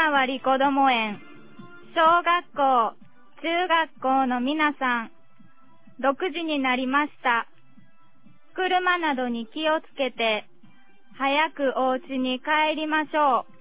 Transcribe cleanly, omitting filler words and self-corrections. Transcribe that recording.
まわりこども園、小学校、中学校の皆さん、6時になりました。車などに気をつけて、早くお家に帰りましょう。